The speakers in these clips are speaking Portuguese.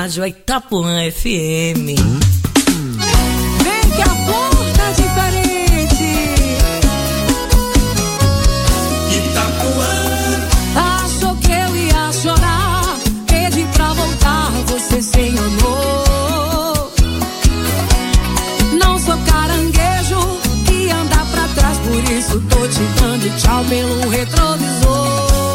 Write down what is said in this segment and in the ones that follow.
rádio é Itapuã FM. Vem que a porta é diferente. Itapuã. Achou que eu ia chorar, pedi pra voltar, você sem amor. Não sou caranguejo que anda pra trás, por isso tô te dando tchau pelo retrovisor.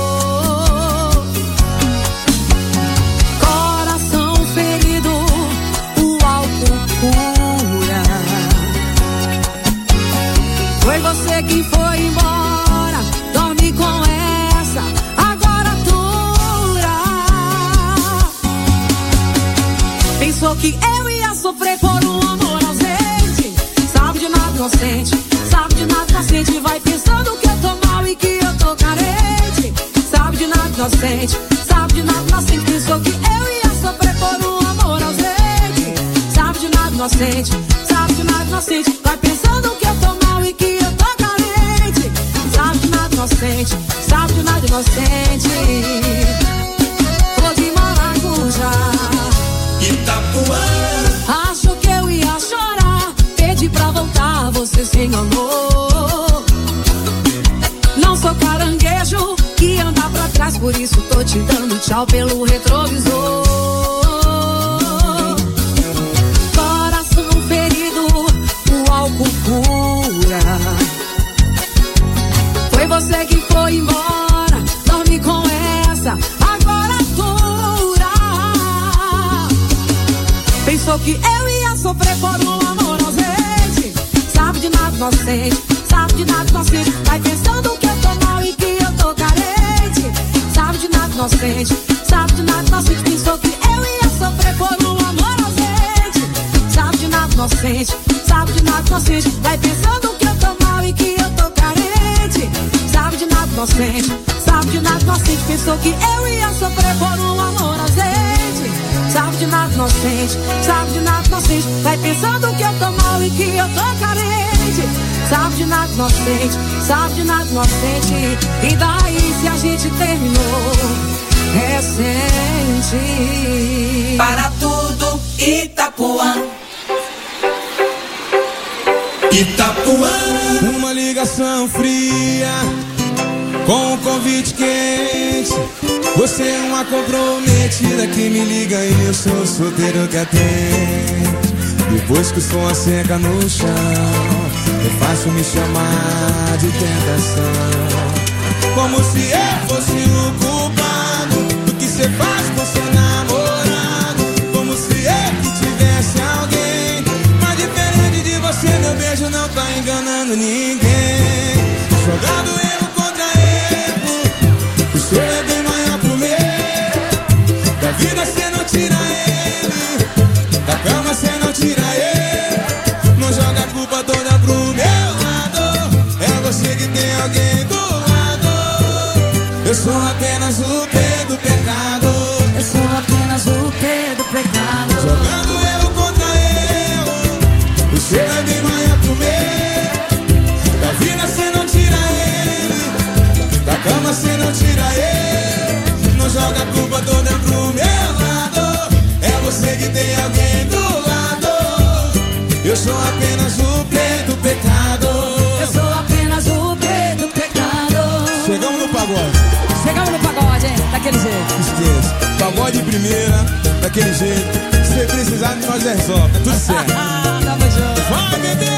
Foi você que foi embora, dorme com essa, agora dura. Pensou que eu ia sofrer por um amor ausente. Sabe de nada inocente, sabe de nada inocente. Vai pensando que eu tô mal e que eu tô carente. Sabe de nada inocente, sabe de nada inocente. Pensou que eu ia sofrer por um amor ausente. Sabe de nada inocente, sabe de nada inocente. Vai pensando que eu tô mal e que eu tô carente. Sabe de nada inocente, sabe de nada inocente. Flor de maracujá. Itapuã. Achou que eu ia chorar, pedi pra voltar, você sem amor. Não sou caranguejo que anda pra trás, por isso tô te dando tchau pelo retrovisor. Coração ferido, o álcool cura. Foi você que foi embora, dorme com essa, agora dura. Pensou que eu ia sofrer por um amor ausente. Sabe de nada inocente, sabe de nada inocente. Vai pensando que eu tô mal e que eu tô carente. Sabe de nada inocente, sabe de nada inocente. Pensou que eu ia sofrer por um amor ausente. Sabe de nada inocente, sabe de nada inocente. Vai pensando que eu tô mal e que eu tô carente. Sabe de nada inocente, sabe de nada inocente. Pensou que eu ia sofrer por um amor ausente. Sabe de nada inocente, sabe de nada inocente. Vai pensando que eu tô mal e que eu tô carente. Sabe de nada inocente, sabe de nada inocente. E daí se a gente terminou recente. Para tudo, Itapuã. Itapuã. Uma ligação fria com um convite quente. Você é uma comprometida que me liga e eu sou solteiro que atende. Depois que o som seca no chão, é fácil me chamar de tentação. Como se eu fosse o culpado do que cê faz com seu namorado. Como se eu que tivesse alguém. Mas diferente de você, meu beijo não tá enganando ninguém. Jogado erro contra erro, o seu é bem maior pro meu. Da vida cê não tira ele, da cama cê não tira ele. Não joga a culpa toda pro meu lado. É você que tem alguém do lado. Eu sou apenas o P do pecado. Eu sou apenas o P do pecado. Jogando erro contra erro, o seu é bem maior pro meu. Da vida cê não tira ele, da cama cê não tira ele. Não joga a culpa toda pro meu lado. É você que tem alguém do lado. Eu sou apenas o P do pecado. Eu sou apenas o P do pecado. Chegamos no pagode. Chegamos no pagode, hein? Daquele jeito. Esqueça. Pagode de primeira, daquele jeito. Se precisar de nós resolve, tá tudo certo. Tamo junto. Vai, bebê!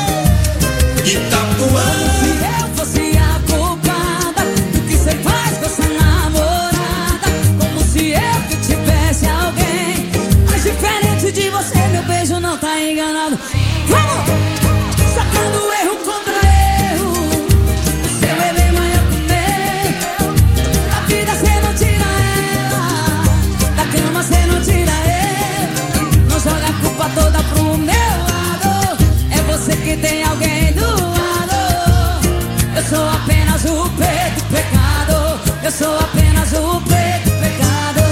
Itapuã. Se eu fosse a culpada do que cê faz com essa namorada. Como se eu que tivesse alguém. Mas diferente de você, meu beijo não tá enganado. Vamos! Sacando erro contra erro. O seu é bem maior que o meu. Da vida cê não tira ela, da cama cê não tira ele. Não joga a culpa toda pro meu lado. É você que tem alguém do lado. Eu sou apenas o P do pecado. Eu sou apenas o P do pecado.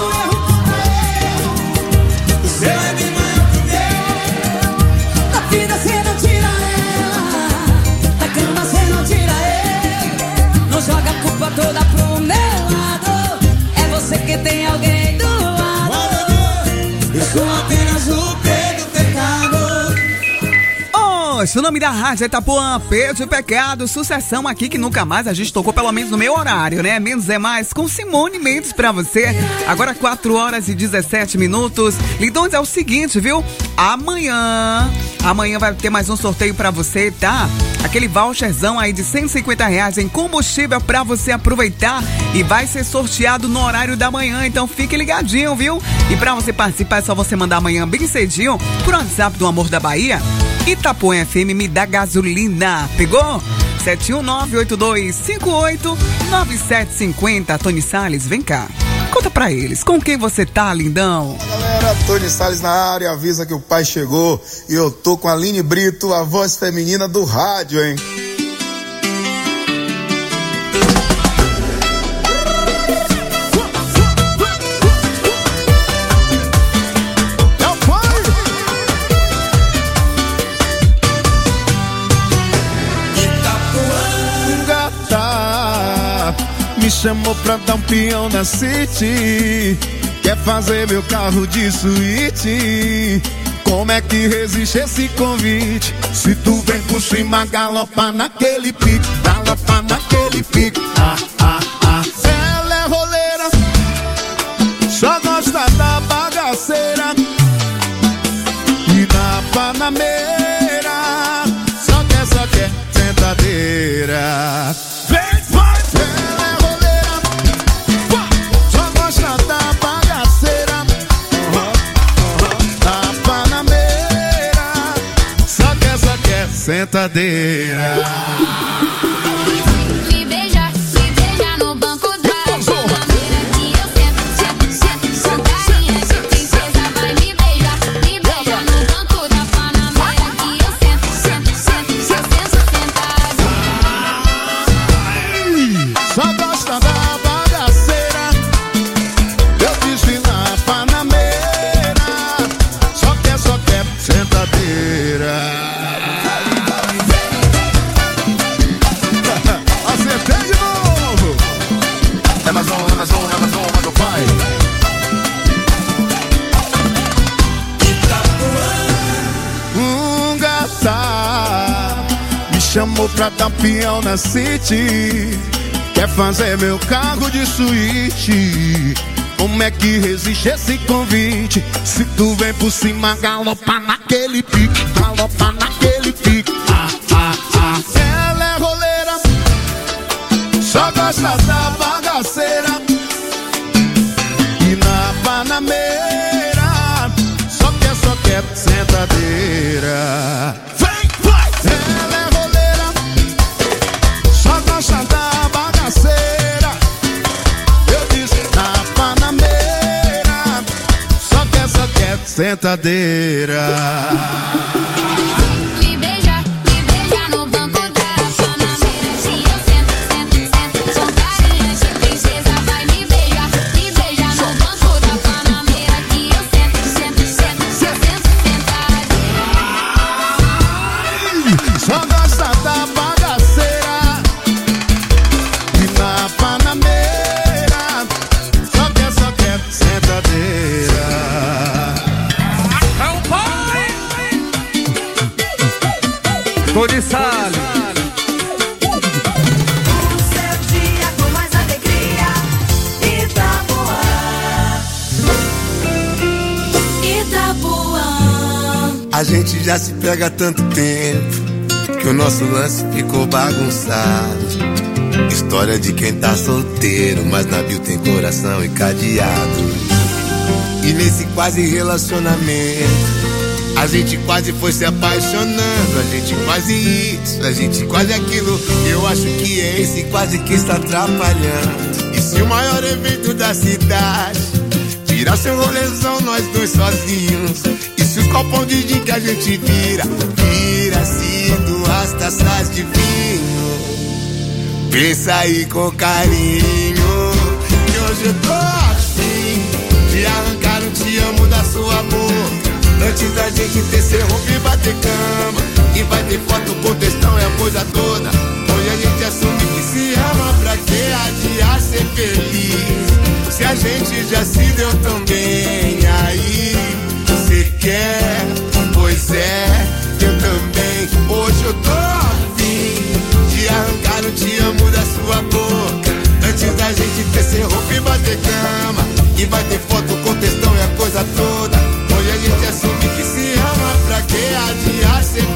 O seu é bem maior que o meu. Da vida cê não tira ela, da cama cê não tira ele. Não joga a culpa toda pro meu lado. É você que tem alguém do lado. O nome da rádio é Itapuã, Peso e Pecado, sucessão aqui que nunca mais a gente tocou, pelo menos no meu horário, né? Menos é mais, com Simone Mendes pra você. Agora 4 horas e 17 minutos. Lindões, é o seguinte, viu? Amanhã vai ter mais um sorteio pra você, tá? Aquele voucherzão aí de R$150 em combustível pra você aproveitar e vai ser sorteado no horário da manhã, então fique ligadinho, viu? E pra você participar é só você mandar amanhã bem cedinho pro WhatsApp do Amor da Bahia. Itapuã FM me dá gasolina. Pegou? 71982589750. Tony Salles, vem cá. Conta pra eles, com quem você tá, lindão? Galera, Tony Salles na área, avisa que o pai chegou e eu tô com a Aline Brito, a voz feminina do rádio, hein? Me chamou pra dar um peão na City, quer fazer meu carro de suíte. Como é que resiste esse convite? Se tu vem por cima, galopa naquele pique, galopa naquele pique. Ela é roleira, só gosta da bagaceira. E na Panameira, só quer sentadeira. Sentadeira. Me beija no banco da Panameira que eu sento, carinha de princesa. Vai me beija no banco da Panameira que eu sento sentadinha. Só gosta da bagaceira, eu disse na Panameira, só quer sentadeira. Chamou pra dar peão na City, quer fazer meu carro de suíte. Como é que resiste esse convite? Se tu vem por cima, galopa naquele pique, galopa naquele pique. Ela é roleira, só gosta da bagaceira. E na Panameira, só quer sentadeira. Da bagaceira, eu disse na Panameira, só quer sentadeira. Me beija no banco da Panameira que eu sento, carinha de princesa. Vai me beija no banco da Panameira que eu sento sentadinha. Só gosta da bagaceira. Panameira, só quer sentadeira. É o pai! Tony Salles. O seu dia com mais alegria, Itapuã. A gente já se pega há tanto tempo que o nosso lance ficou bagunçado. História de quem tá solteiro, mas na bio tem coração encadeado. E nesse quase relacionamento, a gente quase foi se apaixonando. A gente quase isso, a gente quase aquilo. Eu acho que é esse quase que está atrapalhando. E se o maior evento da cidade virar seu rolezão, nós dois sozinhos? E se os copão de gin que a gente vira-se 2 taças de vinho? Pensa aí com carinho, que hoje eu tô afim de arrancar um te amo da sua boca, antes da gente ter ser roupa e bater cama. E vai ter foto por textão, é a coisa toda. Hoje a gente assume que se ama, pra que adiar ser feliz? Se a gente já se deu tão bem, aí cê quer? Pois é, eu também.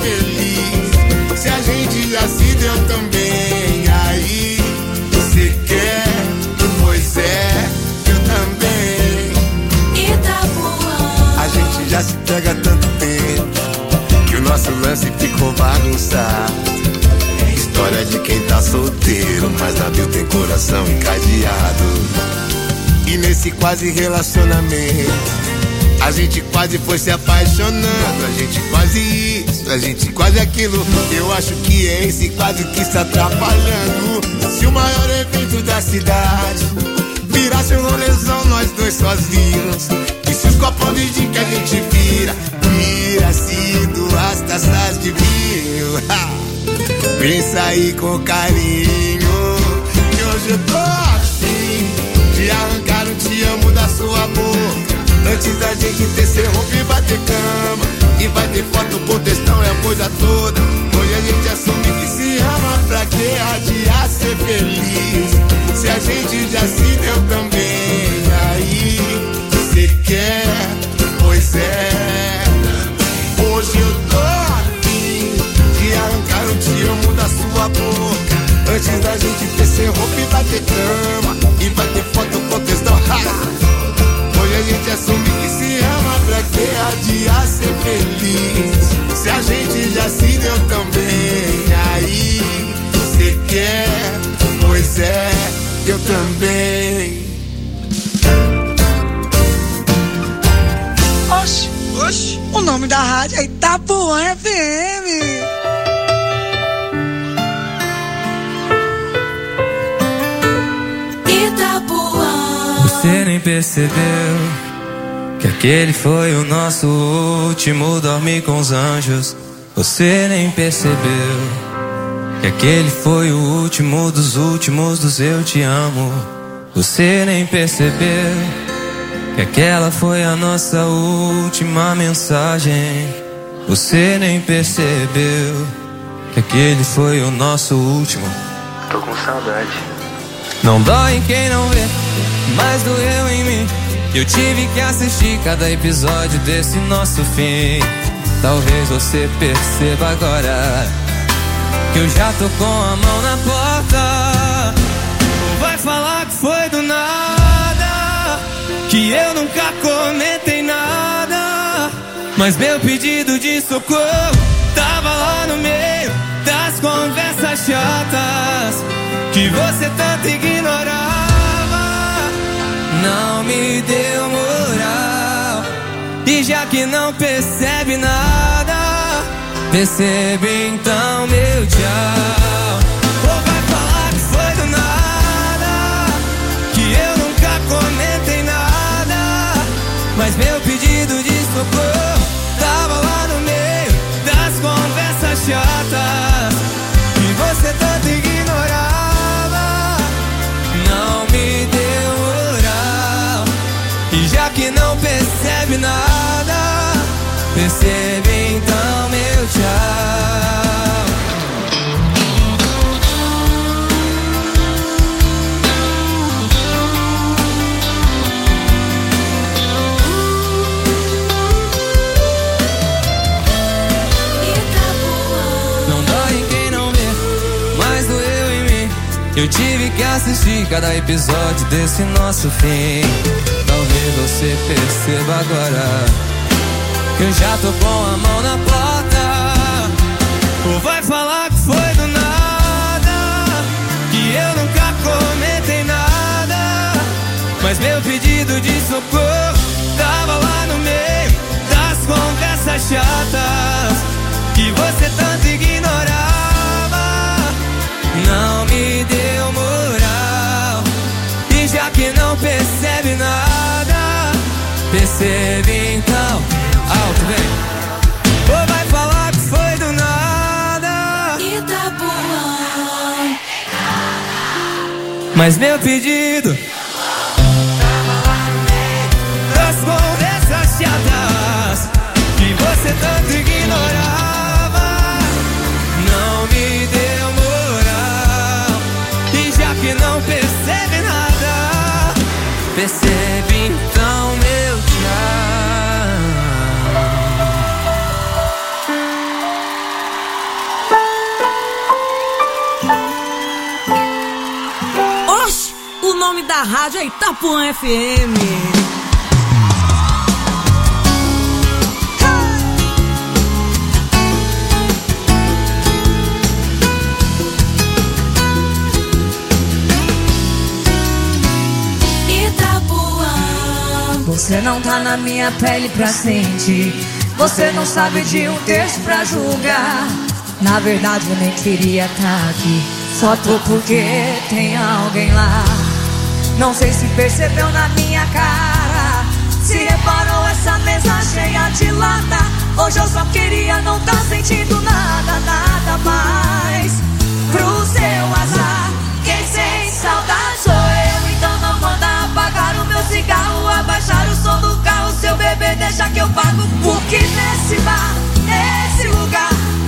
feliz. Se a gente já se deu também, aí você quer? Pois é, eu também. Itapuã. A gente já se pega há tanto tempo que o nosso lance ficou bagunçado. História de quem tá solteiro, mas na Bill tem coração encadeado. E nesse quase relacionamento, a gente quase foi se apaixonando. A gente quase isso, a gente quase aquilo. Eu acho que é esse quase que está atrapalhando. Se o maior evento da cidade virasse um rolezão, nós dois sozinhos. E se os copos de gin que a gente vira-se duas taças de vinho. Pensa aí com carinho, que hoje eu tô afim de arrancar um te amo da sua boca. Antes da gente ter roupa e bater cama. E vai ter foto, por textão, é a coisa toda. Hoje a gente assume que se ama, pra que adiar ser feliz? Se a gente já se deu também, aí você quer? Pois é. Hoje eu tô afim de arrancar um te amo da sua boca. Antes da gente ter roupa e bater cama. E vai ter foto, por textão, hoje a gente assume que se ama, pra que adiar ser feliz? Se a gente já se deu também, aí você quer? Pois é, eu também. Oxi, oxi, o nome da rádio é Itapuã FM. Você nem percebeu que aquele foi o nosso último dormir com os anjos. Você nem percebeu que aquele foi o último dos eu te amo. Você nem percebeu que aquela foi a nossa última mensagem. Você nem percebeu que aquele foi o nosso último. Tô com saudade. Não dói em quem não vê, mas doeu em mim. Eu tive que assistir cada episódio desse nosso fim. Talvez você perceba agora que eu já tô com a mão na porta. Ou vai falar que foi do nada, que eu nunca comentei nada. Mas meu pedido de socorro tava lá no meio das conversas chatas que você tanto ignorava. Não me deu moral. E já que não percebe nada, percebe então meu tchau. Ou vai falar que foi do nada, que eu nunca comentei nada. Mas meu pedido de socorro tava lá no meio das conversas chatas que você tanto ignorava. Não me deu moral. E já que não percebe nada, percebe então meu tchau. Não dói em quem não vê, mas doeu em mim. Eu tive que assistir cada episódio desse nosso fim. Talvez você perceba agora que eu já tô com a mão na porta. Ou vai falar que foi do nada, que eu nunca comentei nada. Mas meu pedido de socorro tava lá no meio das conversas chatas que você tanto ignorava. Não me deu moral. E já que não percebe nada, percebe então. Alto, vem. Ou vai falar que foi do nada, Itapuã. mas meu pedido das conversas chatas que você tanto ignorava. Não me deu moral. E já que não percebe nada, percebe então meu tchau. nome da rádio é Itapuã FM. Você não tá na minha pele pra sentir. Você não sabe de um texto pra julgar. Na verdade eu nem queria tá aqui. Só tô porque tem alguém lá. Não sei se percebeu na minha cara, se reparou essa mesa cheia de lata. Hoje eu só queria não tá sentindo nada, nada mais. Pro seu azar, quem sente saudade sou eu. Então não manda apagar o meu cigarro, abaixar o som do carro. Seu bebê deixa que eu pago. Porque nesse bar, nesse lugar,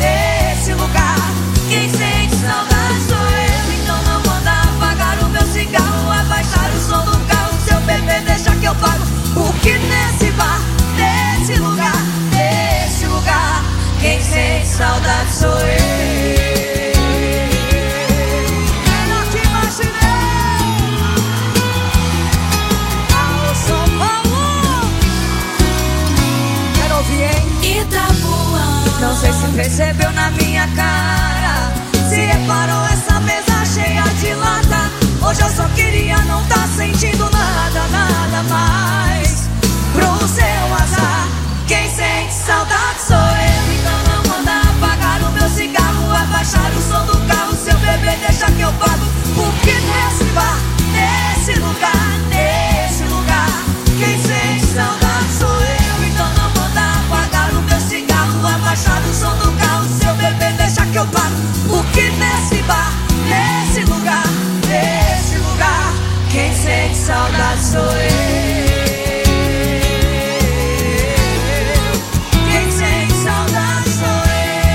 quem sente saudade sou eu. Então não manda apagar o meu cigarro, abaixar o som do carro. Seu bebê deixa que eu pago. Porque nesse bar, nesse lugar, quem sente saudade sou eu. Não sei se percebeu na minha cara, se reparou essa mesa cheia de lata. Hoje eu só queria não tá sentindo nada, nada mais. Pro seu azar, quem sente saudade sou eu. Então não manda apagar o meu cigarro, abaixar o som do carro. Seu bebê deixa que eu pago. Porque nesse bar, nesse lugar, quem sente saudade sou eu. Então não manda apagar o meu cigarro, abaixar o som do carro. Seu bebê deixa que eu pago. Porque nesse bar, nesse lugar, quem sente saudade sou eu. Quem sente saudade sou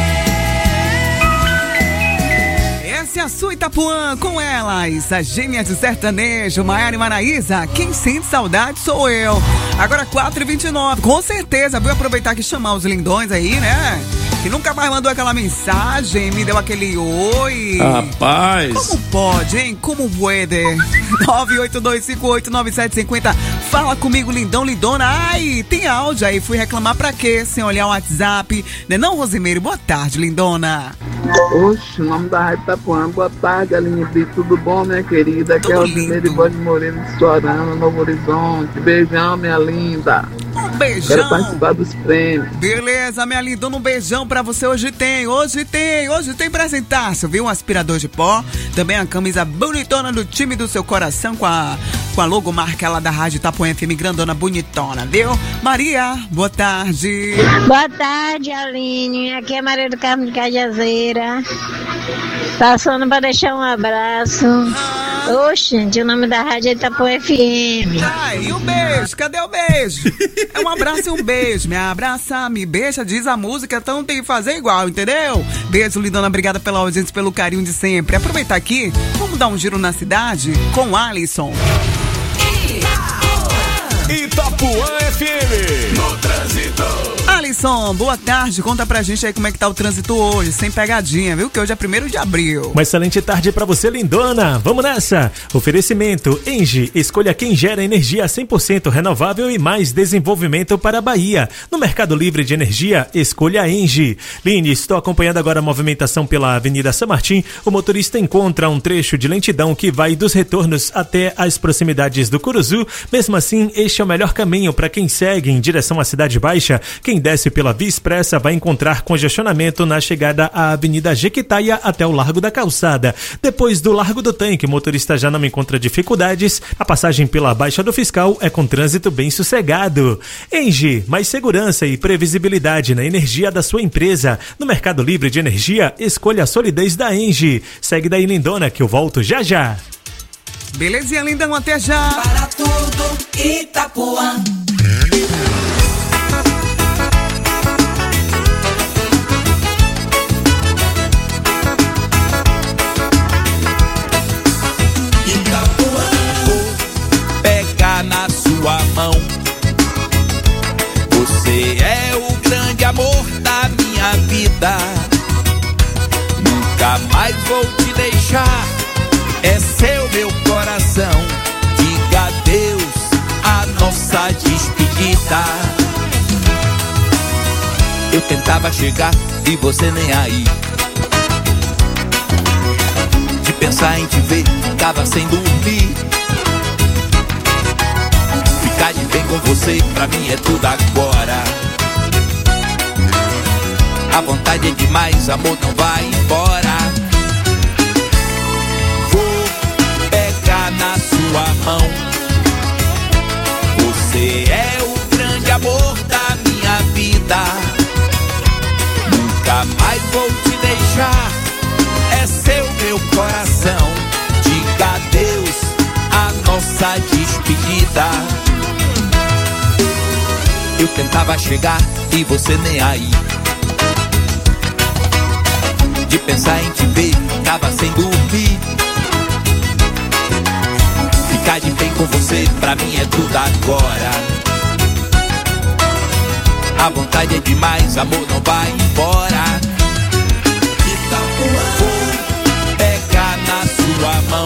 eu. Essa é a sua Itapuã, com elas, as gêmeas de sertanejo, Maiara e Maraísa. Quem sente saudade sou eu. Agora 4h29, com certeza, vou aproveitar que chamar os lindões aí, né? Que nunca mais mandou aquela mensagem, me deu aquele oi. Rapaz. Como pode, hein? Como puede? 982589750. Fala comigo, lindão, lindona. Ai, tem áudio aí, fui reclamar pra quê? Sem olhar o WhatsApp. Né não, Rosimeire? Boa tarde, lindona. Oxe, o nome da rádio Itapuã. Boa tarde, Aline Brito. Tudo bom, minha querida? Aqui é o Rosimeire Voz de Moreno de Sorana, Novo Horizonte. Beijão, minha linda. Um beijão. Quero participar dos prêmios. Beleza, minha lindona, um beijão pra você. Hoje tem presentaço, viu? Um aspirador de pó, também a camisa bonitona do time do seu coração com a logomarca lá da rádio Itapuã FM, grandona, bonitona, viu? Maria, boa tarde. Boa tarde, Aline. Aqui é Maria do Carmo de Cajazeira. Passando pra deixar um abraço. Oxe, o nome da rádio é Itapuã FM. E um beijo, cadê o beijo? É um abraço e um beijo. Me abraça, me beija, diz a música, então tem que fazer igual, entendeu? Beijo, lindona, obrigada pela audiência, pelo carinho de sempre. Aproveitar aqui, vamos dar um giro na cidade com Alisson. Itapuã FM. No trânsito. Alisson, boa tarde. Conta pra gente aí como é que tá o trânsito hoje, sem pegadinha, viu? Que hoje é 1º de abril. Uma excelente tarde pra você, lindona. Vamos nessa. Oferecimento ENGIE. Escolha quem gera energia 100% renovável e mais desenvolvimento para a Bahia. No Mercado Livre de Energia, escolha ENGIE. Line, estou acompanhando agora a movimentação pela Avenida São Martim. O motorista encontra um trecho de lentidão que vai dos retornos até as proximidades do Curuzu. Mesmo assim, este é o melhor caminho para quem segue em direção à Cidade Baixa. Quem desce pela Via Expressa vai encontrar congestionamento na chegada à Avenida Jequitaia até o Largo da Calçada. Depois do Largo do Tanque, o motorista já não encontra dificuldades. A passagem pela Baixa do Fiscal é com trânsito bem sossegado. ENGIE, mais segurança e previsibilidade na energia da sua empresa. No Mercado Livre de Energia, escolha a solidez da ENGIE. Segue daí, lindona, que eu volto já já. Belezinha, lindão, até já. Para tudo, Itapuã. Na sua mão, você é o grande amor da minha vida. Nunca mais vou te deixar, é seu meu coração. nossa despedida. Eu tentava chegar e você nem aí. De pensar em te ver, ficava sem dormir. Ficar de bem com você, pra mim é tudo agora. A vontade é demais, amor, não vai embora. Vou pegar na sua mão. Você é o grande amor da minha vida. Nunca mais vou te deixar. É seu meu coração. Diga adeus à nossa despedida. Eu tentava chegar e você nem aí. De pensar em te ver, tava sem dormir. Ficar de bem com você, pra mim é tudo agora. A vontade é demais, amor, não vai embora. Vou pegar na sua mão.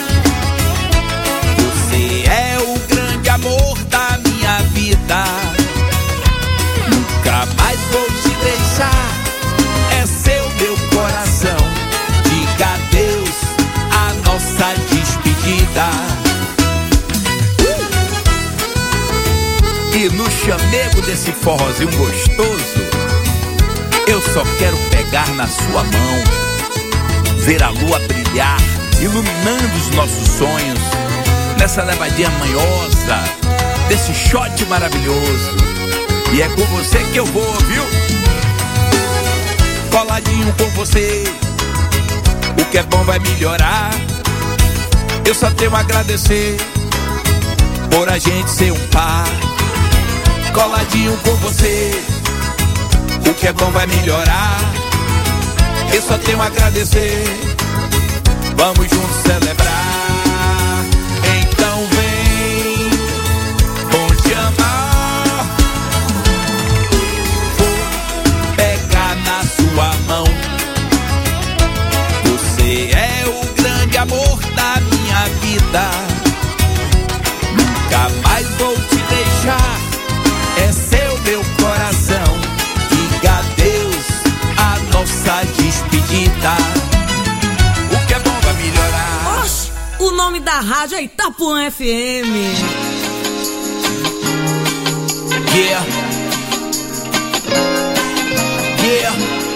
Você é o grande amor da minha vida. Nunca mais vou te deixar. É seu meu coração. Diga adeus à nossa despedida. E no chamego desse forrozinho gostoso, eu só quero pegar na sua mão, ver a lua brilhar, iluminando os nossos sonhos, nessa levadinha manhosa, desse shot maravilhoso. E é com você que eu vou, viu? Coladinho com você, o que é bom vai melhorar. Eu só tenho a agradecer por a gente ser um par. Coladinho com você, o que é bom vai melhorar. Eu só tenho a agradecer. Vamos juntos celebrar. Então vem, vou te amar. Vou pegar na sua mão. Você é o grande amor da minha vida. Nunca mais vou te deixar. É seu meu coração. Diga adeus à nossa despedida. O que é bom vai melhorar. Oxe, o nome da rádio é Itapuã FM. Yeah. Yeah.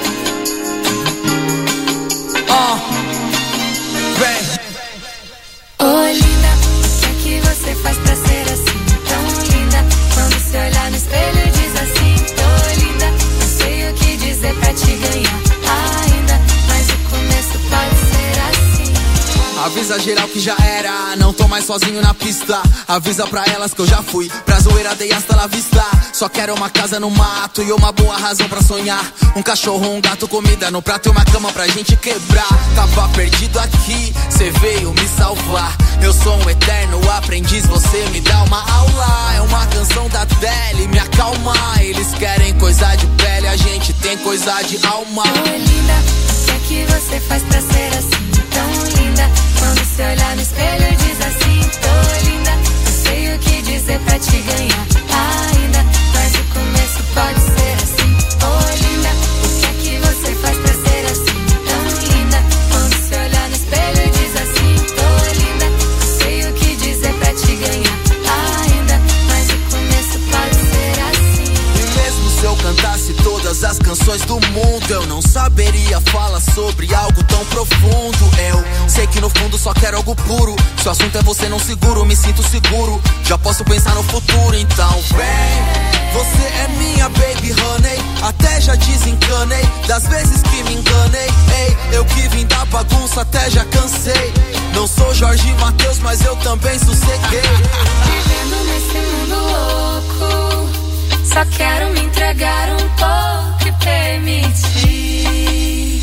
Vem. Oi, linda, o que você faz pra ser assim? Tão linda. Quando se olhar no espelho diz assim: tô linda. Não sei o que dizer pra te ganhar ainda, mas o começo pode ser assim. Avisa geral que já era, não tô mais sozinho na pista. Avisa pra elas que eu já fui pra zoeira, dei hasta la vista. Só quero uma casa no mato e uma boa razão pra sonhar. Um cachorro, um gato, comida no prato e uma cama pra gente quebrar. Tava perdido aqui, cê veio me salvar. Eu sou um eterno aprendiz, você me dá uma aula. É uma canção da tele, me acalma. Eles querem coisa de pele, a gente tem coisa de alma. Oi, linda, o que você faz pra ser assim? Tão linda. Quando se olhar no espelho diz assim: tô linda. Não sei o que dizer pra te ganhar ainda, mas o começo pode ser assim. Oi, linda, o que você faz pra ser assim? Tão linda. Quando se olhar no espelho diz assim: tô linda. Não sei o que dizer pra te ganhar ainda, mas o começo pode ser assim. E mesmo se eu cantasse todas as canções do mundo, eu não saberia falar sobre algo tão profundo. Eu sei que no fundo só quero algo puro. Se o assunto é você, não seguro, me sinto seguro. Já posso pensar no futuro, então vem. Você é minha baby honey. Até já desencanei das vezes que me enganei. Ei, eu que vim da bagunça, até já cansei. Não sou Jorge Mateus, mas eu também sosseguei. Vivendo nesse mundo louco, só quero me entregar um pouco e permitir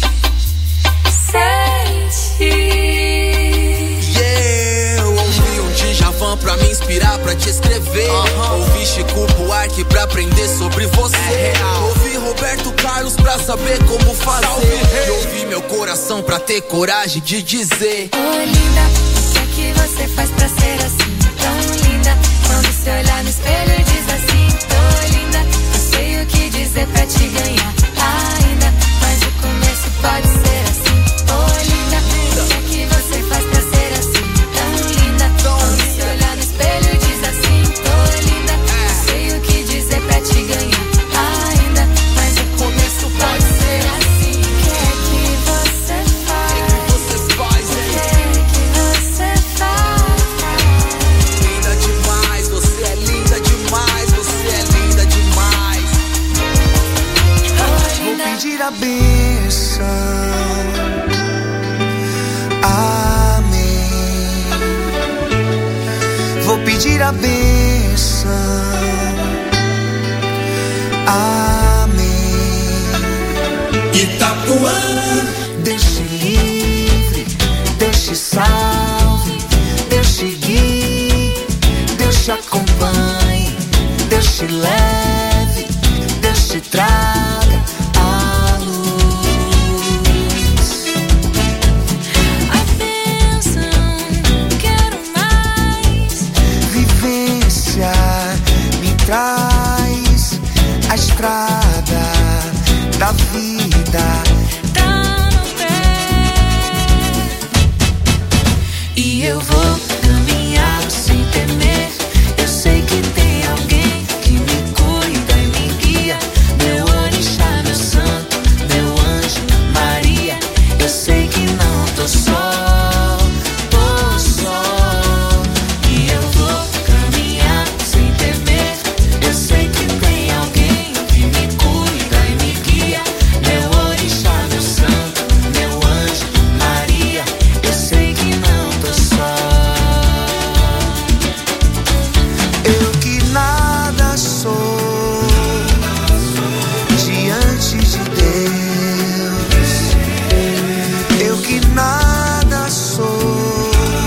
sentir. Eu ouvi um Djavan pra me inspirar, pra te escrever. Ouvi Chico Buarque pra aprender sobre você. Ouvi Roberto Carlos pra saber como fazer. E ouvi meu coração pra ter coragem de dizer: Oi, linda, o que você faz pra ser assim? Tão linda. Quando se olhar no espelho e diz assim, tô linda. Não sei o que dizer pra te ganhar ainda, mas o começo pode ser assim. Ô linda, o que é que você faz pra ser assim, tão linda? Quando se olhar no espelho e diz assim, tô linda. Não sei o que dizer pra te ganhar ainda, mas o começo pode ser assim. O que é que você faz? O que é que você faz? Linda demais, você é linda demais, você é linda demais. Vou pedir a bênção. Amém. Vou pedir a bênção. Amém. Itapuã. Deus te livre, Deus te salve, Deus te guie, Deus te acompanhe, Deus te leve, Deus te traga a luz. A bênção, quero mais. Vivência me traz a estrada da vida. Tá no pé. E eu vou caminhar sem temer. Eu sei que tem alguém que me cuida e me guia. Meu orixá, meu santo, meu anjo, Maria. Eu sei que não tô só, tô só. E eu vou caminhar sem temer. Eu sei que tem alguém que me cuida e me guia. Meu orixá, meu santo, meu anjo, Maria. Eu sei que não tô só. Eu que nada sou diante de Deus. Eu que nada sou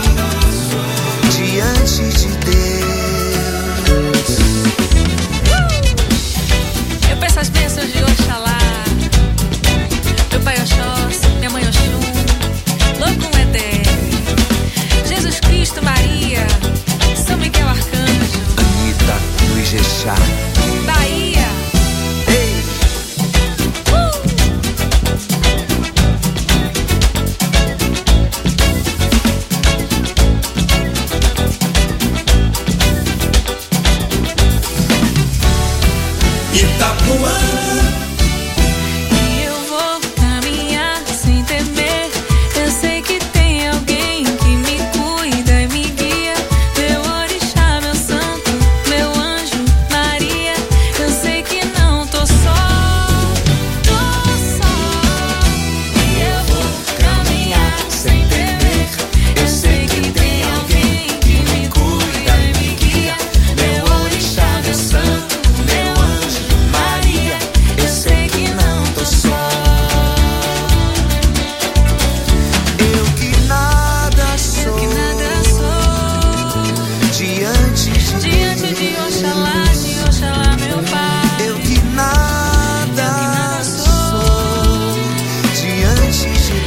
diante de Deus. Eu peço as bênçãos de Oxalá, meu pai Oxóssi, minha mãe Oxum, Logum Edé, Jesus Cristo, Maria, São Miguel Arcanjo, Anitta, no Ijexá. Bahia. Itapuã. E eu vou caminhar sem temer. Eu sei que tem alguém que me cuida e me guia. Meu orixá, meu santo, meu anjo, Maria. Eu sei que não tô só, tô só. E eu vou caminhar sem temer. Eu sei que tem alguém que me cuida e me guia. Meu orixá, meu santo, meu anjo, Maria. Eu sei que não tô só. Eu que nada sou Diante de Oxalá, meu pai. Eu que nada sou diante de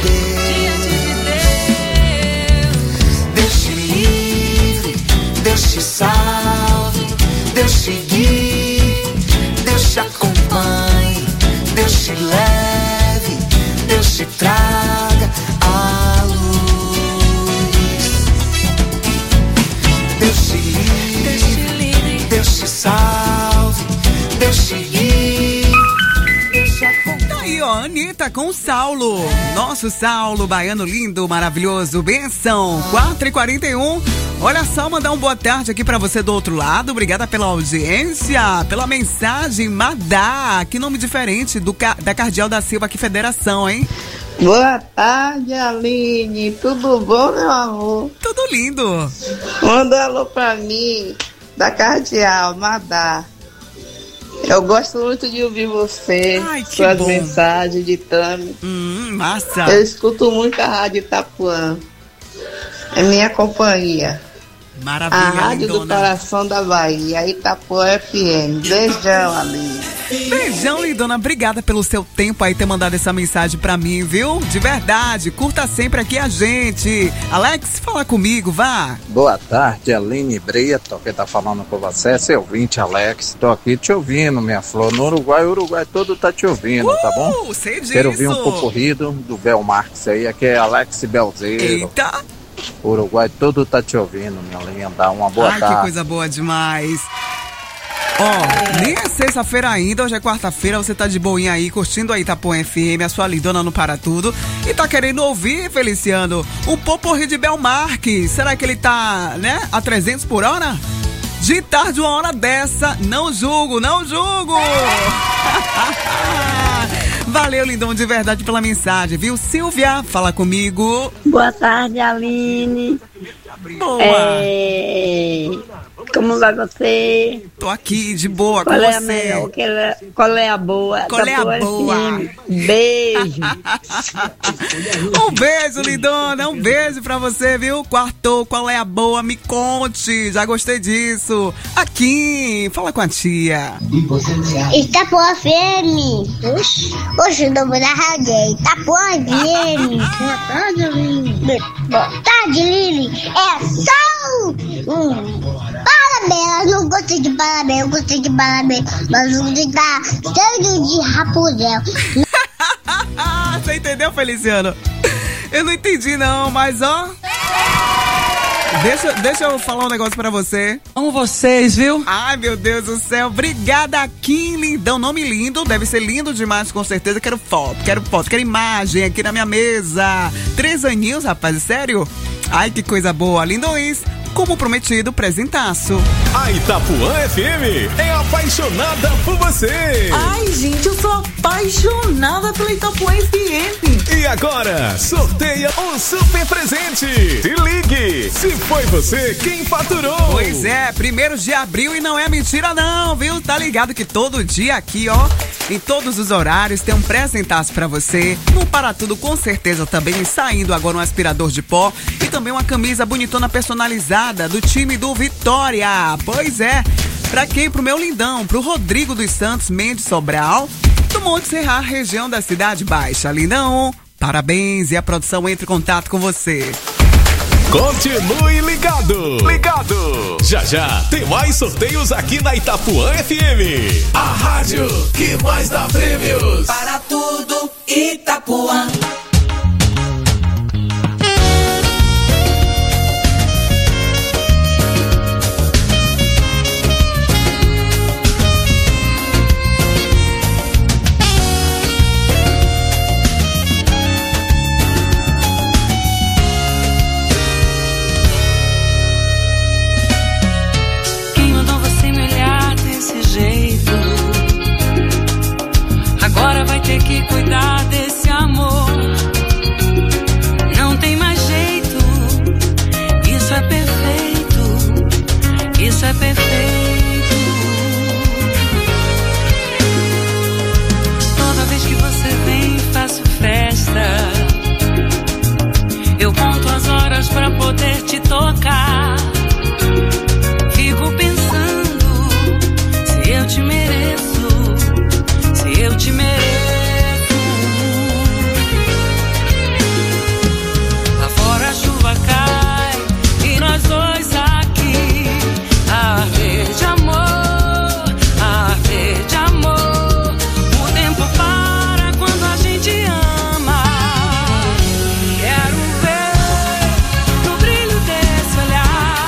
Deus. Deus te livre, Deus te salve, Deus te guie, Deus te acompanhe, Deus te leve, Deus te traga a luz. Deus te livre, Deus te salve, Deus te guie, Deus te acompanhe. Tá aí, ó, Anitta com o Saulo. Nosso Saulo, baiano lindo, maravilhoso. Benção, 4h41. Olha só, mandar uma boa tarde aqui pra você do outro lado. Obrigada pela audiência, pela mensagem. Madá, que nome diferente da Cardeal da Silva, aqui Federação, hein? Boa tarde, Aline. Tudo bom, meu amor? Tudo lindo. Manda um alô pra mim, da Cardeal, Madá. Eu gosto muito de ouvir você, Ai, que suas bom. mensagens de Tami. Massa. Eu escuto muito a Rádio Itapuã. É minha companhia. Maravilha, A Rádio lindona. do Coração da Bahia, Itapuã FM. Beijão, Aline. Beijão, lindona. Obrigada pelo seu tempo aí ter mandado essa mensagem pra mim, viu? De verdade. Curta sempre aqui a gente. Alex, fala comigo, vá. Boa tarde, Aline Brito, que tá falando com você, seu ouvinte, Alex. Tô aqui te ouvindo, minha flor. No Uruguai, o Uruguai todo tá te ouvindo, tá bom? Sei disso. Quero ouvir um popurrido do Bel Marques aí, aqui é Alex Belzeiro. Eita! O Uruguai todo tá te ouvindo, minha linda. Uma boa tarde. Que coisa boa demais. Ó, nem é sexta-feira ainda, hoje é quarta-feira, você tá de boinha aí, curtindo a Itapuã FM, a sua lindona no Para Tudo. E tá querendo ouvir, Feliciano, o popurrí de Bel Marques. Será que ele tá, né, a 300 por hora? De tarde, uma hora dessa, não julgo, não julgo! Valeu, lindão, de verdade pela mensagem, viu? Silvia, fala comigo. Boa tarde, Aline. Boa. Como vai você? Tô aqui, de boa, qual com é você. A melhor? Qual é a boa? Qual é a boa? Beijo. Um beijo, lindona, um beijo pra você, viu? Quartou, qual é a boa? Me conte, já gostei disso. Aqui, fala com a tia. Itapuã FM. Hoje o nome da rádio é Itapuã FM. Boa tarde, Lili. Boa tarde, Lili. É só parabéns, eu não gostei de parabéns, eu gostei de parabéns, mas o de tá cheio de Rapunzel. Você entendeu, Feliciano? Eu não entendi não, mas ó... Deixa eu falar um negócio pra você. Amo vocês, viu? Ai, meu Deus do céu. Obrigada, Kim Lindão. Nome lindo, deve ser lindo demais, com certeza. Quero foto, quero imagem aqui na minha mesa. 3 aninhos, rapaz, sério? Ai, que coisa boa. Lindões, como prometido, presentaço. A Itapuã FM é apaixonada por você. Ai, gente, eu sou apaixonada pela Itapuã FM. E agora, sorteia um super presente. Se ligue, se foi você quem faturou. Pois é, 1º de abril e não é mentira não, viu? Tá ligado que todo dia aqui, ó, em todos os horários, tem um presentaço pra você. No Para Tudo, com certeza, também saindo agora um aspirador de pó e também uma camisa bonitona personalizada do time do Vitória. Pois é, pra quem? Pro meu lindão, pro Rodrigo dos Santos Mendes Sobral, do Monte Serra, região da Cidade Baixa. Lindão, parabéns e a produção entre em contato com você. Continue ligado. Já já tem mais sorteios aqui na Itapuã FM. A rádio que mais dá prêmios. Para Tudo, Itapuã. Agora vai ter que cuidar desse amor. Não tem mais jeito. Isso é perfeito. Isso é perfeito. Toda vez que você vem, faço festa. Eu conto as horas pra poder te tocar. Fico pensando se eu te mereço. Eu te mereço. Lá fora a chuva cai e nós dois aqui a arder de amor, a arder de amor. O tempo para quando a gente ama. Quero ver no brilho desse olhar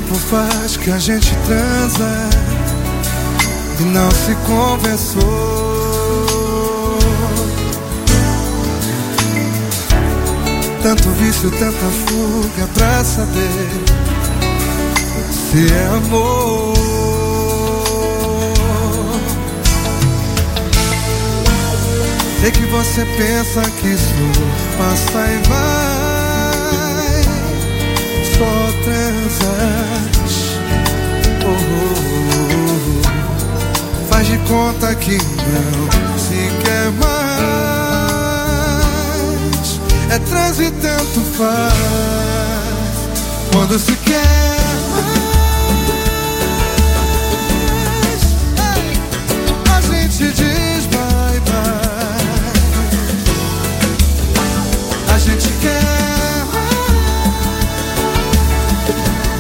tempo faz que a gente transa e não se conversou. Tanto vício, tanta fuga pra saber se é amor. Sei que você pensa que isso passa e vai, só transas. Faz de conta que não se quer mais. É trans e tanto faz. Quando se quer mais, a gente diz bye bye. A gente quer mais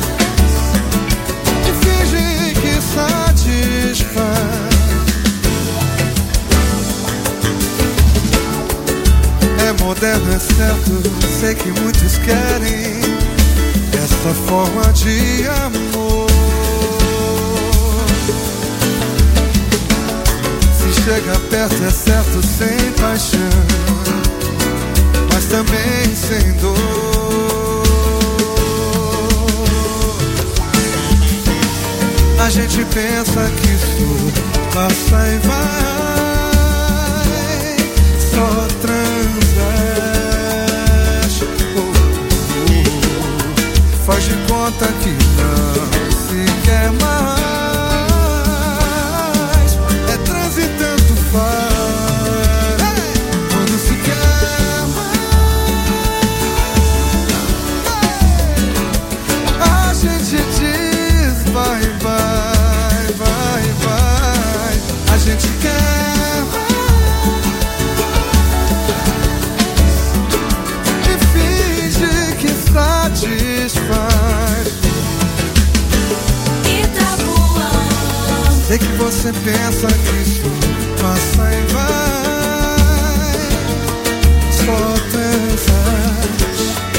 e finge que satisfaz. É moderno, é certo, sei que muitos querem essa forma de amor. Se chega perto é certo, sem paixão, mas também sem dor. A gente pensa que isso passa e vai, só transas. Faz de conta que não se quer mais. É trans e tanto faz. Quando se quer mais, a gente diz vai, vai, vai, vai. A gente quer mais e finge que satisfaz. Itapuã. Sei que você pensa que isso passa e vai, só transas.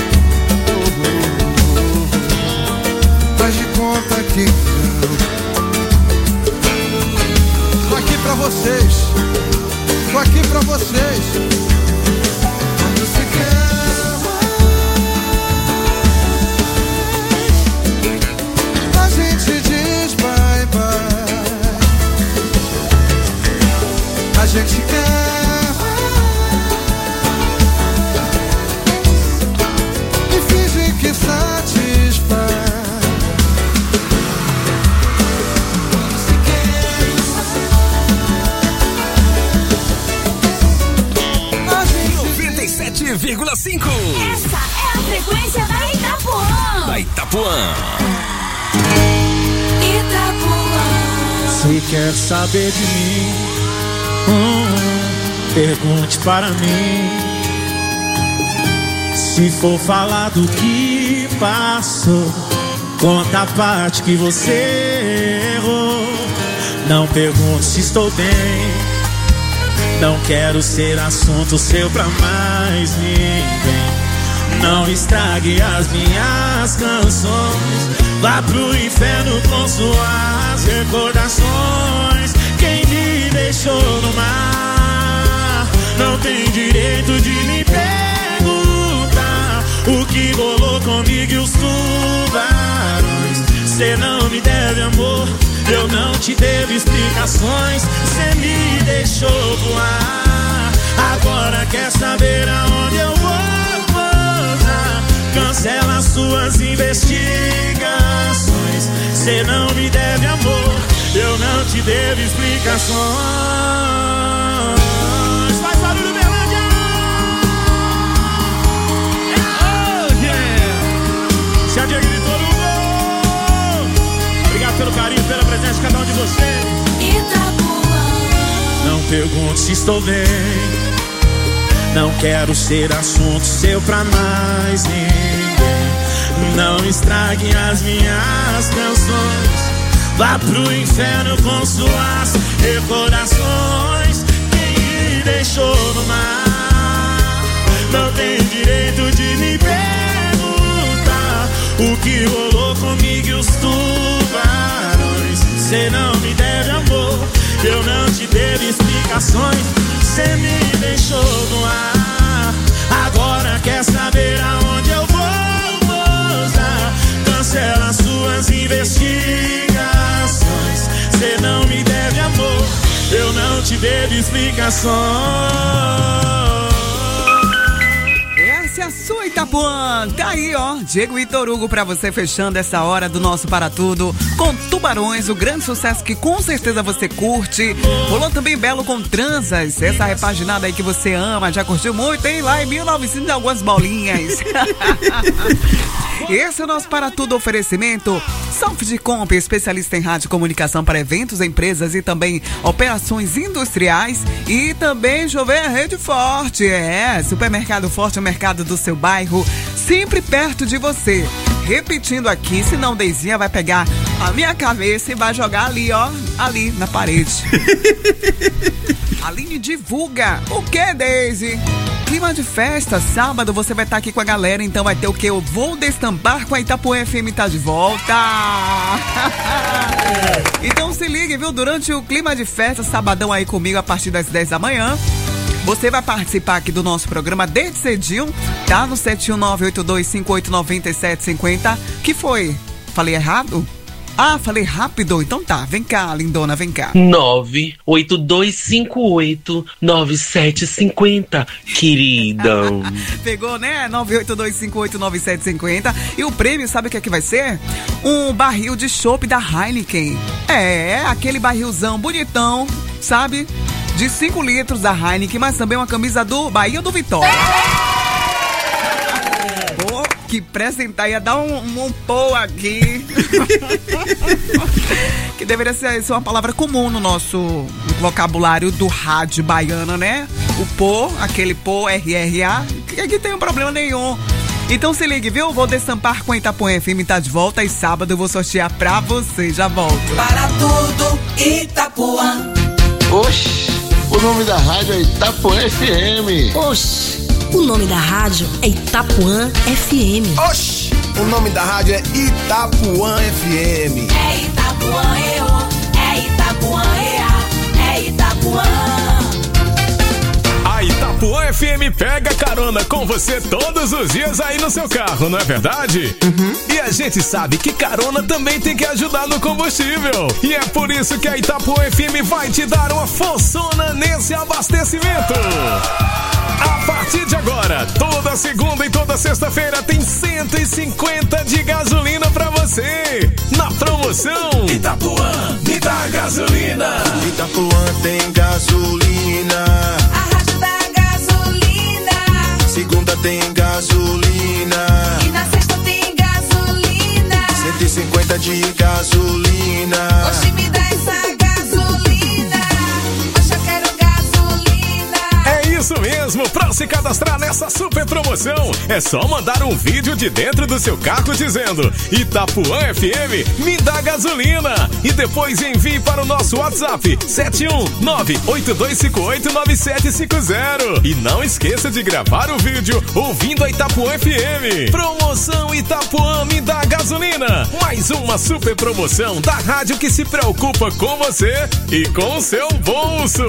Faz de conta que não. Tô aqui pra vocês, tô aqui pra vocês. Quando se quer mais, a gente diz bye bye. A gente quer mais e finge que satisfaz. Se quer, a gente 97,5. Essa é a frequência da Itapuã. Da Itapuã. Itapuã. Se quer saber de mim, pergunte para mim. Se for falar do que passou, conta a parte que você errou. Não pergunte se estou bem, não quero ser assunto seu pra mais ninguém. Não estrague as minhas canções, vá pro inferno com suas recordações. Quem me deixou no mar não tem direito de me perguntar o que rolou comigo e os tubarões. Cê não me deve amor, eu não te devo explicações. Cê me deixou voar, agora quer saber aonde eu vou pousar. Cancela suas investigações. Cê não me deve amor, eu não te devo explicações. Faz barulho, Berlândia! Oh, yeah! Se a Diego gritou no gol. Obrigado pelo carinho, pela presença de cada um de vocês. Itapuã. Não pergunte se estou bem, não quero ser assunto seu pra mais ninguém. Não estrague as minhas canções, vá pro inferno com suas recordações. Quem me deixou no mar não tem direito de me perguntar o que rolou comigo e os deixou no ar. Agora quer saber aonde eu vou usar. Cancela suas investigações. Cê não me deve amor, eu não te devo explicações. Essa é a sua Itapuã. Tá aí, ó. Diego Vitor Hugo pra você fechando essa hora do nosso Para Tudo com Tubarões, o grande sucesso que com certeza você curte. Rolou também Belo com Transas, essa repaginada aí que você ama, já curtiu muito, hein? Lá em 1900 e algumas bolinhas. Esse é o nosso Para Tudo oferecimento Softcomp, especialista em rádio e comunicação para eventos, empresas e também operações industriais. E também Chover Rede Forte, Supermercado Forte, o mercado do seu bairro, sempre perto de você. Repetindo aqui, senão Deizinha vai pegar a minha cabeça e vai jogar ali, ó, ali na parede. Aline divulga. O que, Deise? Clima de festa, sábado você vai estar aqui com a galera, então vai ter o que? Eu vou destampar com a Itapuã FM, tá de volta. Então se ligue, viu? Durante o clima de festa, sabadão aí comigo a partir das 10 da manhã. Você vai participar aqui do nosso programa desde cedinho, tá? No 71982589750. Que foi? Falei errado? Ah, falei rápido? Então tá, vem cá, lindona, vem cá. 982589750, querida. Pegou, né? 982589750. E o prêmio, sabe o que é que vai ser? Um barril de chopp da Heineken. É, aquele barrilzão bonitão, sabe? De 5 litros da Heineken, mas também uma camisa do Bahia do Vitória. Pô, que apresentar, ia dar um pô aqui. Que deveria ser uma palavra comum no nosso vocabulário do rádio baiano, né? O pô, aquele pô, RRA, que aqui tem um problema nenhum. Então se ligue, viu? Vou destampar com a Itapuã FM, tá de volta, e sábado eu vou sortear pra você, já volto. Para tudo, Itapuã. Oxi, o nome da rádio é Itapuã FM. Oxi, o nome da rádio é Itapuã FM. Oxi, o nome da rádio é Itapuã FM. É Itapuã, é Itapuã, é Itapuã. A Itapuã FM pega carona com você todos os dias aí no seu carro, não é verdade? E a gente sabe que carona também tem que ajudar no combustível. E é por isso que a Itapuã FM vai te dar uma forçona nesse abastecimento. A partir de agora, toda segunda e toda sexta-feira tem 150 de gasolina pra você. Na promoção Itapuã, me dá gasolina. Itapuã tem gasolina. A rádio da gasolina. Segunda tem gasolina. E na sexta tem gasolina. 150 de gasolina. Oxi, me dá essa gasolina. Oxe, eu quero gasolina. É isso mesmo, pra se cadastrar nessa super promoção, é só mandar um vídeo de dentro do seu carro dizendo Itapuã FM, me dá gasolina. E depois envie para o nosso WhatsApp 71982589750. E não esqueça de gravar o vídeo ouvindo a Itapuã FM. Promoção Itapuã, me dá gasolina. Mais uma super promoção da rádio que se preocupa com você e com o seu bolso.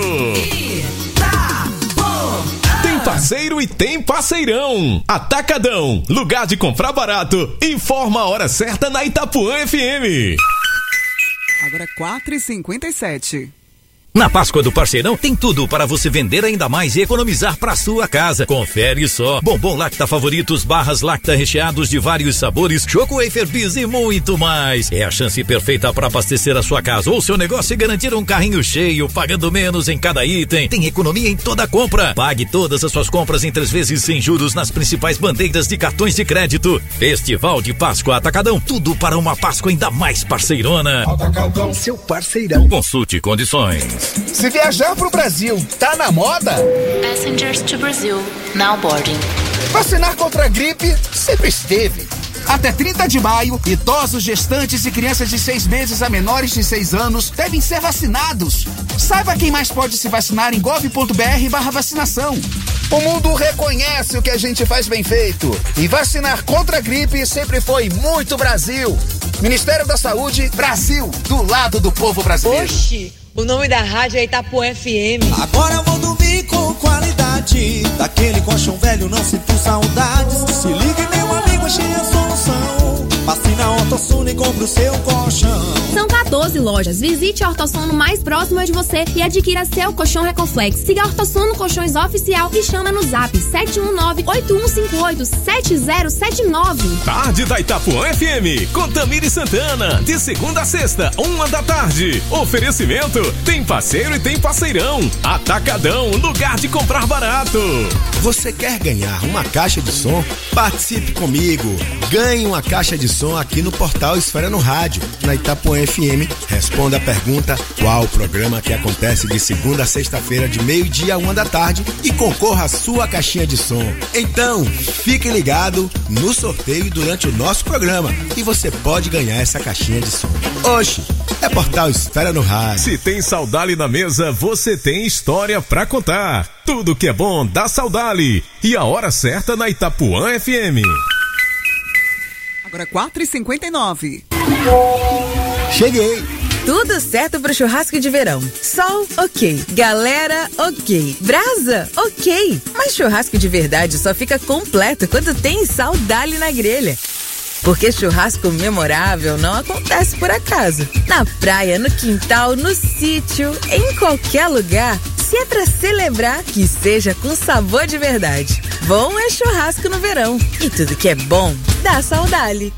Tem parceiro e tem parceirão. Atacadão, lugar de comprar barato. Informa a hora certa na Itapuã FM. Agora 4h57. Na Páscoa do Parceirão tem tudo para você vender ainda mais e economizar para sua casa. Confere só: bombom Lacta favoritos, barras Lacta recheados de vários sabores, Choco Wafer Bis e muito mais. É a chance perfeita para abastecer a sua casa ou seu negócio e garantir um carrinho cheio, pagando menos em cada item. Tem economia em toda compra. Pague todas as suas compras em 3 vezes sem juros nas principais bandeiras de cartões de crédito. Festival de Páscoa Atacadão, tudo para uma Páscoa ainda mais parceirona. Atacadão, seu parceirão. Consulte condições. Se viajar pro Brasil tá na moda? Passengers to Brazil, now boarding. Vacinar contra a gripe sempre esteve. Até 30 de maio, idosos, gestantes e crianças de 6 meses a menores de 6 anos devem ser vacinados. Saiba quem mais pode se vacinar em gov.br/vacinação. O mundo reconhece o que a gente faz bem feito. E vacinar contra a gripe sempre foi muito Brasil. Ministério da Saúde, Brasil, do lado do povo brasileiro. Oxi, O nome da rádio é Itapuã FM. Agora eu vou dormir com qualidade. Daquele colchão velho não sinto saudades. Se liga, meu amigo, achei a solução. Passe na Ortosono e compre o seu colchão. São 14 lojas. Visite a Ortosono mais próxima de você e adquira seu colchão Recoflex. Siga a Ortosono Colchões Oficial e chama no zap 719-8158-7079. Tarde da Itapuã FM, com Tamiri Santana, de segunda a sexta, 1h. Oferecimento, tem parceiro e tem parceirão. Atacadão, lugar de comprar barato. Você quer ganhar uma caixa de som? Participe comigo. Ganhe uma caixa de som aqui no portal Esfera no Rádio, na Itapuã FM. Responda a pergunta: qual o programa que acontece de segunda a sexta-feira, de 12h a 1h, e concorra à sua caixinha de som. Então, fique ligado no sorteio durante o nosso programa e você pode ganhar essa caixinha de som. Oxe, é portal Esfera no Rádio. Se tem Saudale na mesa, você tem história pra contar. Tudo que é bom dá Saudale. E a hora certa na Itapuã FM. Agora 4h59. Cheguei. Tudo certo pro churrasco de verão. Sol, ok. Galera, ok. Brasa, ok. Mas churrasco de verdade só fica completo quando tem Saudale na grelha. Porque churrasco memorável não acontece por acaso. Na praia, no quintal, no sítio, em qualquer lugar. Se é pra celebrar, que seja com sabor de verdade. Bom é churrasco no verão. E tudo que é bom, dá Saudale.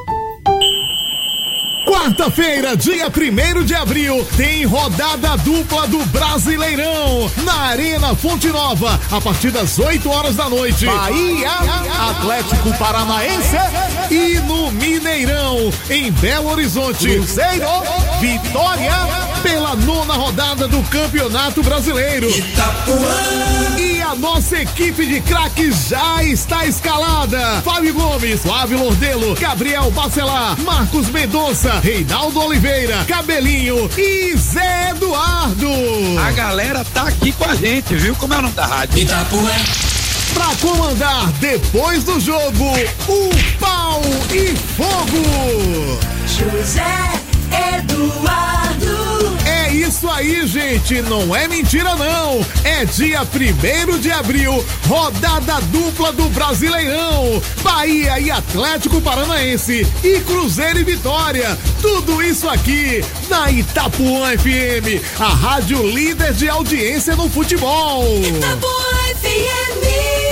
Quarta-feira, dia 1º de abril, tem rodada dupla do Brasileirão na Arena Fonte Nova, a partir das 8h. Bahia, Atlético Paranaense, e no Mineirão, em Belo Horizonte, Cruzeiro, Vitória, pela 9ª rodada do Campeonato Brasileiro. Itapuã. E a nossa equipe de craques já está escalada: Fábio Gomes, Flávio Lordelo, Gabriel Bacelar, Marcos Mendonça, Reinaldo Oliveira, Cabelinho e Zé Eduardo. A galera tá aqui com a gente, viu? Como é o nome da rádio? Itapuã. Pra comandar depois do jogo, o pau e fogo. José Eduardo. É isso aí, gente, não é mentira não. É dia 1º de abril, rodada dupla do Brasileirão. Bahia e Atlético Paranaense, e Cruzeiro e Vitória. Tudo isso aqui na Itapuã FM, a rádio líder de audiência no futebol. Itapuã FM.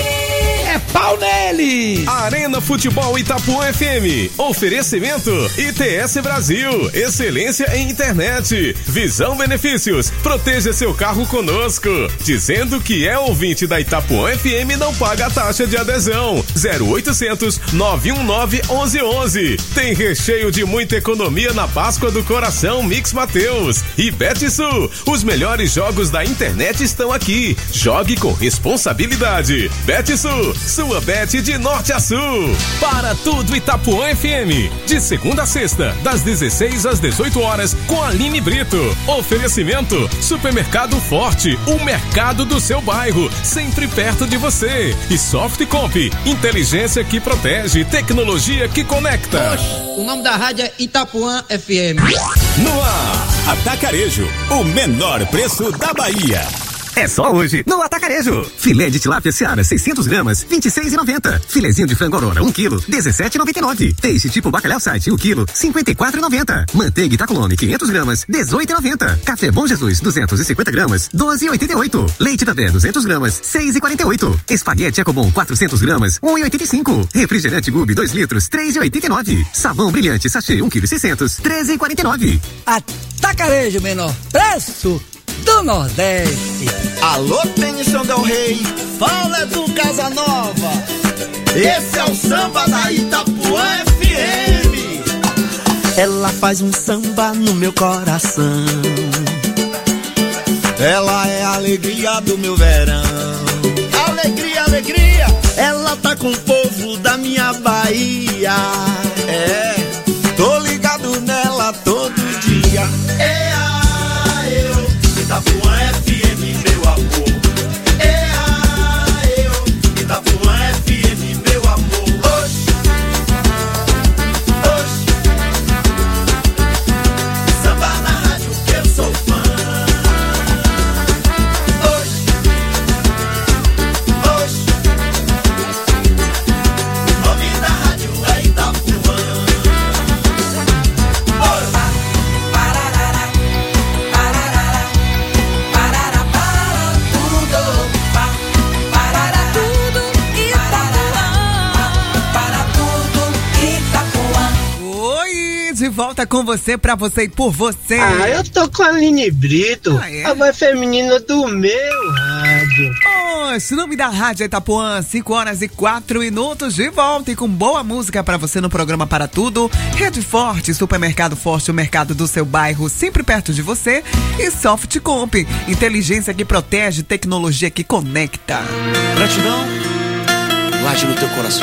É pau nele! Arena Futebol Itapuã FM. Oferecimento ITS Brasil. Excelência em internet. Visão Benefícios. Proteja seu carro conosco. Dizendo que é ouvinte da Itapuã FM, não paga a taxa de adesão. 0800 919 1111. Tem recheio de muita economia na Páscoa do Coração Mix Mateus. E Betsul. Os melhores jogos da internet estão aqui. Jogue com responsabilidade. Betsul. Sua bet de norte a sul. Para tudo Itapuã FM. De segunda a sexta, das 16 às 18h, com Aline Brito. Oferecimento: Supermercado Forte, o mercado do seu bairro, sempre perto de você. E Softcomp, inteligência que protege, tecnologia que conecta. O nome da rádio é Itapuã FM. No ar, Atacarejo, o menor preço da Bahia. É só hoje no Atacarejo. Filé de tilápia Seara 600 gramas, 26,90. Filezinho de frango Aurora 1 kg, 17,99. Peixe tipo bacalhau site 1 kg, 54,90. Manteiga Itacolone 500 gramas, 18,90. Café Bom Jesus 250 gramas, 12,88. Leite da Bé 200 gramas, 6,48. Espaguete Ecobom 400 gramas, 1,85. Refrigerante Gube 2 litros, 3,89. Sabão Brilhante Sachê 1 kg 600, 13,49. Atacarejo, menor preço do Nordeste. Alô, Tênison Del Rey, fala do Casanova. Esse é o samba da Itapuã FM. Ela faz um samba no meu coração. Ela é a alegria do meu verão. Alegria, alegria. Ela tá com o povo da minha Bahia. É, tô ligado nela todo dia. Itapuã FM, meu amor. Itapuã FM, meu amor. Oxi, oxi. Samba na rádio que eu sou fã. volta com você, pra você e por você. Eu tô com a Aline Brito, a voz feminina do meu rádio. Esse nome da Rádio Itapuã, 5h04, de volta e com boa música pra você no programa Para Tudo. Rede Forte, Supermercado Forte, o mercado do seu bairro, sempre perto de você. E Softcomp, inteligência que protege, tecnologia que conecta. Gratidão, late no teu coração.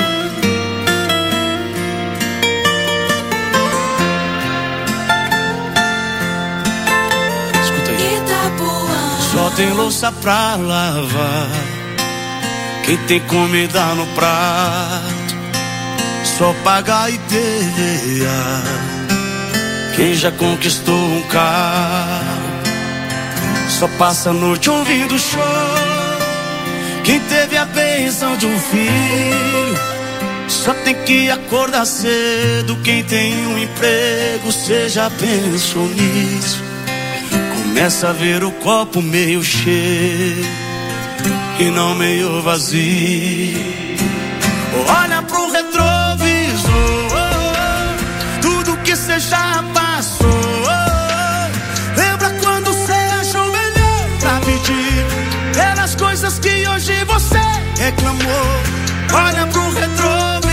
Escuta aí. Só tem louça pra lavar, quem tem comida no prato, só pagar e PVA. Quem já conquistou um carro, só passa a noite ouvindo show. Quem teve a bênção de um filho, só tem que acordar cedo. Quem tem um emprego, cê já pensou nisso? Começa a ver o copo meio cheio e não meio vazio. Olha pro retrovisor, tudo que cê já passou. Lembra quando cê achou melhor pra pedir pelas coisas que hoje você reclamou. Olha pro retrovisor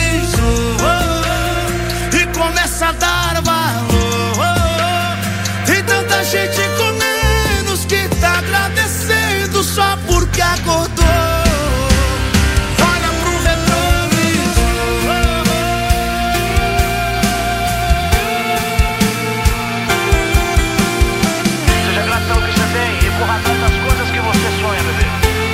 e começa a dar valor. Tem tanta gente com menos que tá agradecendo só porque acordou. Olha pro retrovisor. Seja grato pelo que você tem e corra atrás das coisas que você sonha, bebê.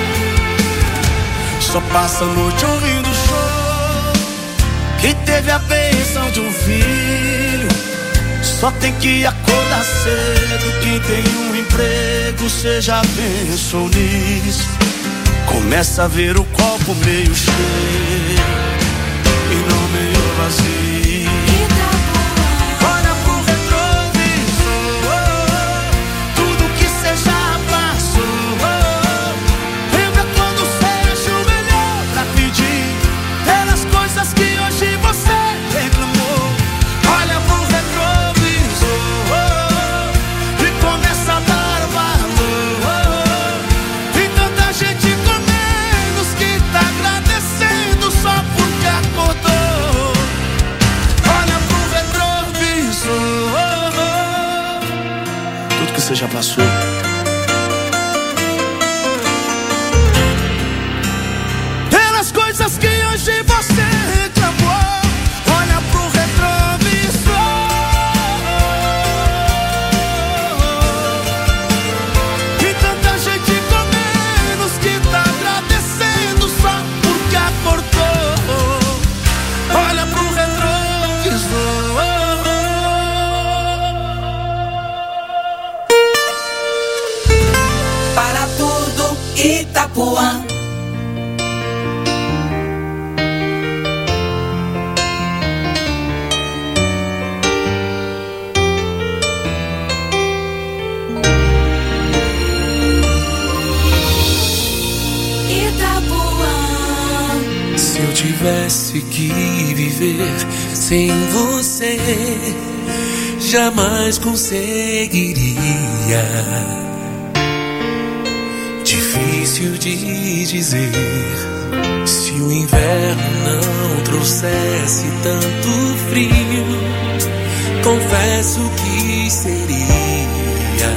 Só passa a noite ouvindo show. Quem teve a bênção de um filho, só tem que acordar cedo. Quem tem um emprego, cê já pensou nisso? Começa a ver o copo meio cheio e não meio vazio. Olha pro retrovisor, tudo que cê já passou. Lembra quando cê achou melhor pra pedir pelas coisas que hoje você reclamou. Olha pro retrovisor e começa a dar valor. Tem tanta gente com menos que tá agradecendo só porque acordou. Olha pro retrovisor, tudo que você já passou. Pelas coisas que hoje você reclamou. Olha pro retrovisor. E tanta gente com menos que tá agradecendo só porque acordou. Olha pro retrovisor. Para tudo, Itapuã. Se eu tivesse que viver sem você, jamais conseguiria. Difícil de dizer, se o inverno não trouxesse tanto frio, confesso que seria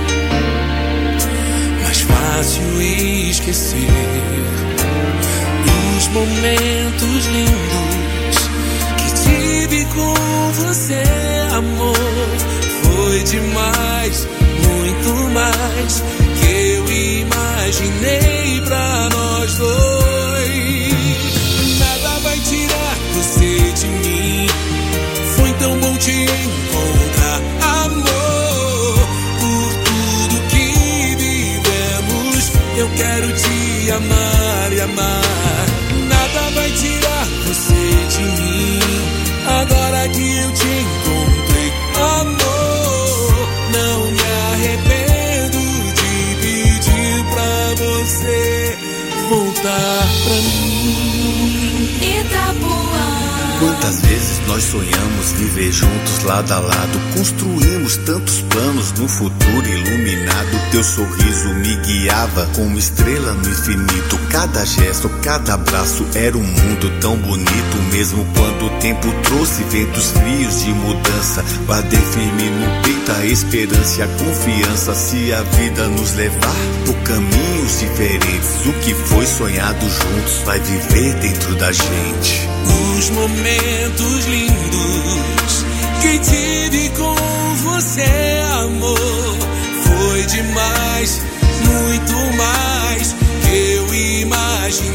mais fácil esquecer os momentos lindos que tive com você, amor. Foi demais, muito mais que eu imaginei pra nós dois. Nada vai tirar você de mim. Foi tão bom te encontrar, amor. Por tudo que vivemos, eu quero te amar e amar. Nada vai tirar você de mim. Agora que eu te encontrei, amor, não me arrependo de pedir pra você voltar pra mim. Itapuã. Quantas vezes nós nós sonhamos viver juntos lado a lado. Construímos tantos planos no futuro iluminado. Teu sorriso me guiava como estrela no infinito. Cada gesto, cada abraço era um mundo tão bonito. Mesmo quando o tempo trouxe ventos frios de mudança, guardei firme no peito a esperança e a confiança. Se a vida nos levar por caminhos diferentes, o que foi sonhado juntos vai viver dentro da gente. Os momentos lindos que tive com você, amor, foi demais, muito mais que eu imaginei.